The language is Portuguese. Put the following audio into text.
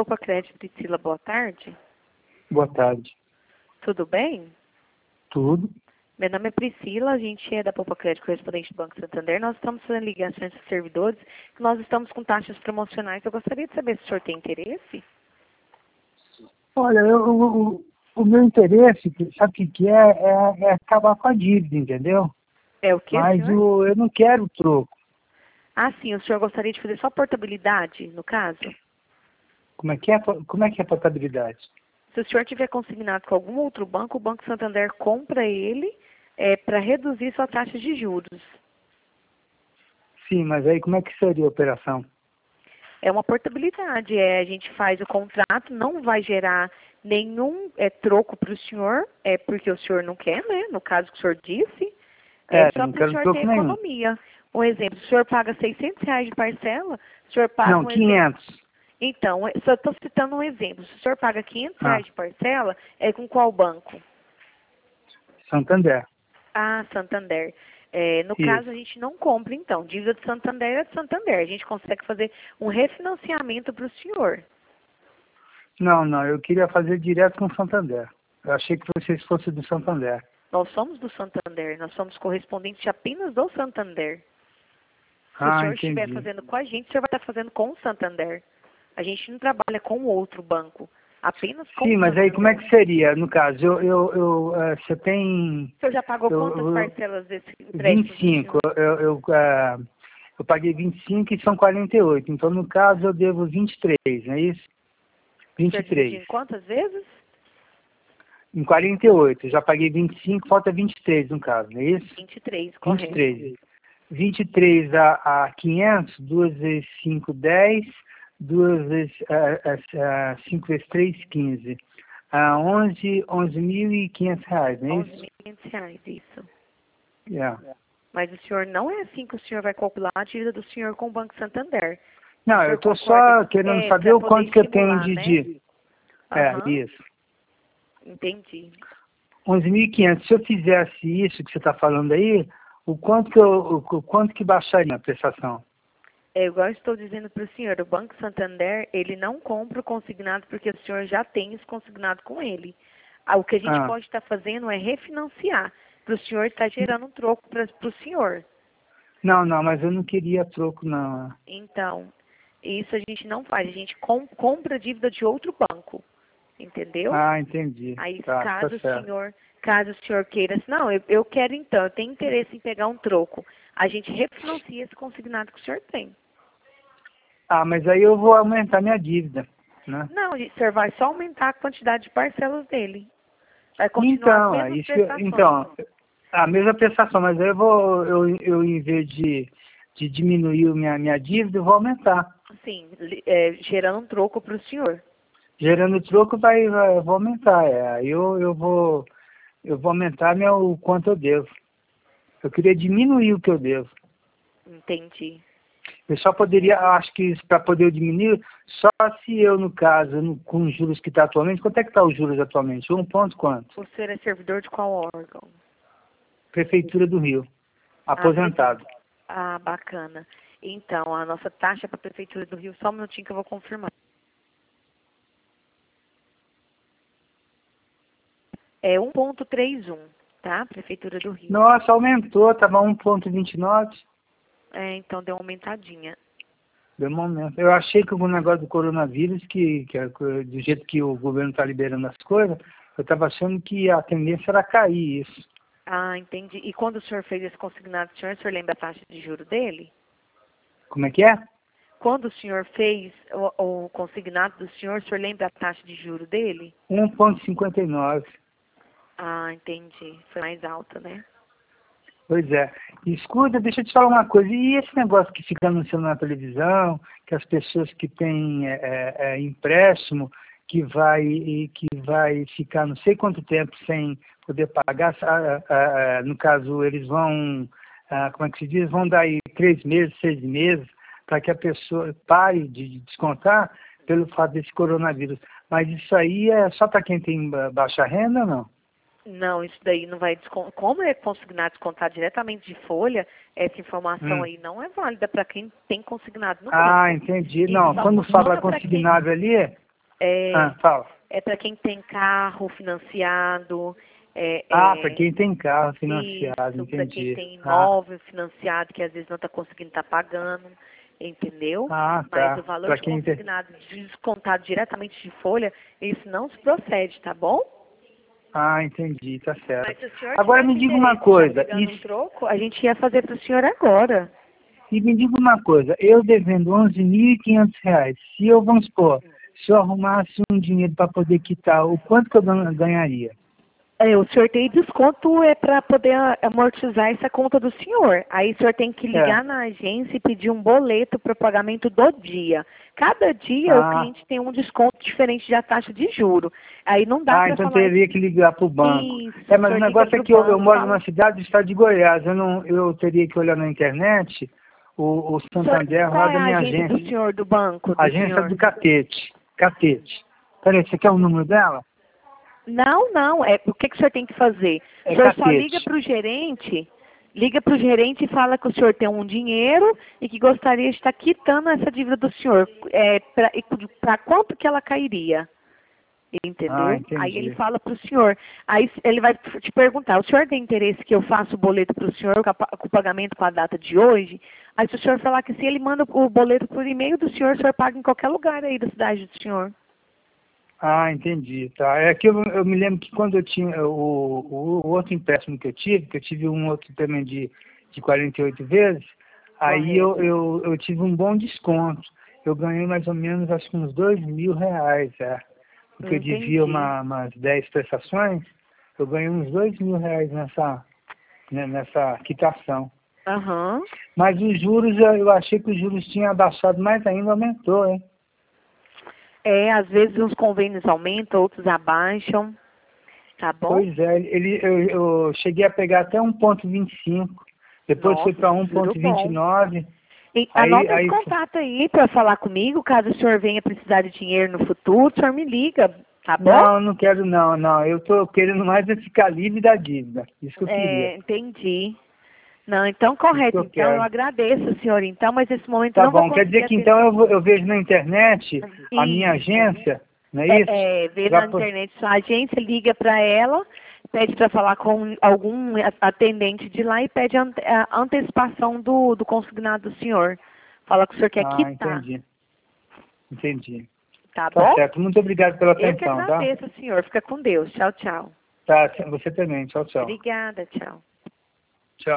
Poupa Crédito, Priscila, boa tarde. Boa tarde. Tudo bem? Tudo. Meu nome é Priscila, a gente é da Poupa Crédito, correspondente do Banco Santander. Nós estamos fazendo ligações para servidores, nós estamos com taxas promocionais. Eu gostaria de saber se o senhor tem interesse? Olha, o meu interesse, sabe o que é? É acabar com a dívida, entendeu? É o que, Mas senhor? eu não quero troco. Ah, sim, o senhor gostaria de fazer só portabilidade, no caso? Como é que é a portabilidade? Se o senhor tiver consignado com algum outro banco, o Banco Santander compra ele para reduzir sua taxa de juros. Sim, mas aí como é que seria a operação? É uma portabilidade, a gente faz o contrato, não vai gerar nenhum troco para o senhor, porque o senhor não quer, né? No caso que o senhor disse, só Não para o quero senhor ter troco nenhum. economia. Um exemplo, o senhor paga R$ 600 de parcela, o senhor paga Não, um exemplo. 500. Então, só estou citando um exemplo. Se o senhor paga R$ 500 Ah, de parcela, é com qual banco? Santander. Ah, Santander. No caso, a Isso. gente não compra, então. Dívida de Santander é de Santander. A gente consegue fazer um refinanciamento para o senhor. Não, eu queria fazer direto com o Santander. Eu achei que vocês fossem do Santander. Nós somos do Santander, nós somos correspondentes apenas do Santander. Se o Ah, senhor estiver entendi. fazendo com a gente, o senhor vai estar fazendo com o Santander. A gente não trabalha com outro banco, apenas com Sim, o mas aí como é Santander. que seria? No caso, você tem O senhor já pagou quantas eu, parcelas desse empréstimo do 25. senhor? Eu paguei 25 e são 48. Então, no caso, eu devo 23, não é isso? O senhor dividiu 23. em quantas vezes? Em 48. Eu já paguei 25, falta 23 no caso, não é isso? 23, correto. 23. 23 a 500, 2 vezes 5, 10. 2 vezes 5 vezes 3, 15. 11.500 reais, não é isso? R$ 11.500, isso. Yeah. Mas o senhor não é assim que o senhor vai calcular a dívida do senhor com o Banco Santander. O Não, eu senhor estou concorda? só querendo saber Para o poder quanto que eu tenho estimular, né? de... Aham, Isso. entendi. 11.500. Se eu fizesse isso que você está falando aí, o quanto que baixaria a prestação? É igual eu estou dizendo para o senhor, o Banco Santander, ele não compra o consignado porque o senhor já tem esse consignado com ele. O que a gente Ah, pode estar fazendo é refinanciar, para o senhor estar gerando um troco para o senhor. não, mas eu não queria troco, não. Então, isso a gente não faz, a gente compra a dívida de outro banco, entendeu? Ah, entendi. Aí, Tá certo. caso o senhor queira, assim, não, eu quero então, eu tenho interesse em pegar um troco, a gente refinancia esse consignado que o senhor tem. Ah, mas aí eu vou aumentar minha dívida, né? Não, o senhor vai só aumentar a quantidade de parcelas dele. Vai continuar as Então, mesmas prestações. então, a mesma prestação, mas aí eu em vez de diminuir minha dívida, eu vou aumentar. Assim, gerando um troco para o senhor. Gerando troco, eu vou aumentar. Aí eu vou aumentar o quanto eu devo. Eu queria diminuir o que eu devo. Entendi. Eu só poderia, acho que para poder eu diminuir, só se eu, no caso, com os juros que está atualmente, quanto é que está os juros atualmente? Um ponto quanto? O senhor é servidor de qual órgão? Prefeitura do Rio, Ah, aposentado. Ah, bacana. Então, a nossa taxa para a Prefeitura do Rio, só um minutinho que eu vou confirmar. É 1,31, tá? Prefeitura do Rio. Nossa, aumentou, estava 1,29. Então deu uma aumentadinha. Deu um momento. Eu achei que com o negócio do coronavírus, do jeito que o governo está liberando as coisas, eu estava achando que a tendência era cair isso. Ah, entendi. E quando o senhor fez esse consignado, o senhor lembra a taxa de juro dele? Como é que é? Quando o senhor fez o consignado do senhor, o senhor lembra a taxa de juro dele? 1,59. Ah, entendi. Foi mais alta, né? Pois é. Escuta, deixa eu te falar uma coisa. E esse negócio que fica anunciando na televisão, que as pessoas que têm empréstimo, que vai ficar não sei quanto tempo sem poder pagar, no caso, eles vão, como é que se diz? Vão dar aí 3 meses, 6 meses, para que a pessoa pare de descontar pelo fato desse coronavírus. Mas isso aí é só para quem tem baixa renda ou não? Não, isso daí não vai descontar. Como é consignado descontar diretamente de folha, essa informação aí não é válida para quem tem consignado no Ah, banco. entendi. Isso Não, só quando fala funciona para quem. consignado ali, Fala. É para quem tem carro financiado. Para quem tem carro financiado, Isso, para quem entendi. tem imóvel financiado, que às vezes não está conseguindo estar pagando, entendeu? Tá. Mas o valor Pra de quem tem... consignado descontado diretamente de folha, isso não se procede, tá bom? Entendi, tá certo. Mas se o senhor Agora me tivesse diga uma interesse em coisa. estar pegando um troco, a gente ia fazer para o senhor agora. E me diga uma coisa, eu devendo R$11.500, se eu, vamos supor, se eu arrumasse um dinheiro para poder quitar, o quanto que eu ganharia? O senhor tem desconto para poder amortizar essa conta do senhor. Aí o senhor tem que ligar na agência e pedir um boleto para o pagamento do dia. Cada dia o cliente tem um desconto diferente da taxa de juro. Aí não dá para então falar... teria que ligar para o banco. Isso, Mas o negócio é que eu moro numa cidade do estado de Goiás. Eu teria que olhar na internet, o Santander roda minha agência. Do senhor do banco? Agência do Catete. Peraí, você quer o número dela? Não. O que o senhor tem que fazer? O senhor só liga para o gerente, e fala que o senhor tem um dinheiro e que gostaria de estar quitando essa dívida do senhor. Para quanto que ela cairia? Entendeu? Aí ele fala para o senhor. Aí ele vai te perguntar, o senhor tem interesse que eu faça o boleto para o senhor com o pagamento com a data de hoje? Aí se o senhor falar que sim, ele manda o boleto por e-mail do senhor, o senhor paga em qualquer lugar aí da cidade do senhor. Entendi, tá. É que eu me lembro que quando eu tinha o outro empréstimo que eu tive um outro também de 48 vezes, aí eu tive um bom desconto. Eu ganhei mais ou menos, acho que uns R$2.000, porque eu devia umas 10 prestações, eu ganhei uns R$2.000 nessa quitação. Mas os juros, eu achei que os juros tinham abaixado, mais ainda aumentou, hein? Às vezes uns convênios aumentam, outros abaixam, tá bom? Pois é, eu cheguei a pegar até 1,25, depois foi para 1,29. Anota esse contato aí para falar comigo, caso o senhor venha precisar de dinheiro no futuro, o senhor me liga, tá bom? Não quero não, eu estou querendo mais esse calibre da dívida, isso que eu queria. Entendi. Não, então correto, então eu agradeço, senhor, então, mas nesse momento eu não vou conseguir. Quer dizer que então eu vejo na internet a minha agência, não é isso? Vê na internet sua agência, liga para ela, pede para falar com algum atendente de lá e pede a antecipação do consignado do senhor. Fala que o senhor quer quitar. Entendi. Tá bom? Tá certo, muito obrigado pela atenção, tá? Eu que agradeço, senhor. Fica com Deus. Tchau, tchau. Tá, você também. Tchau, tchau. Obrigada, tchau.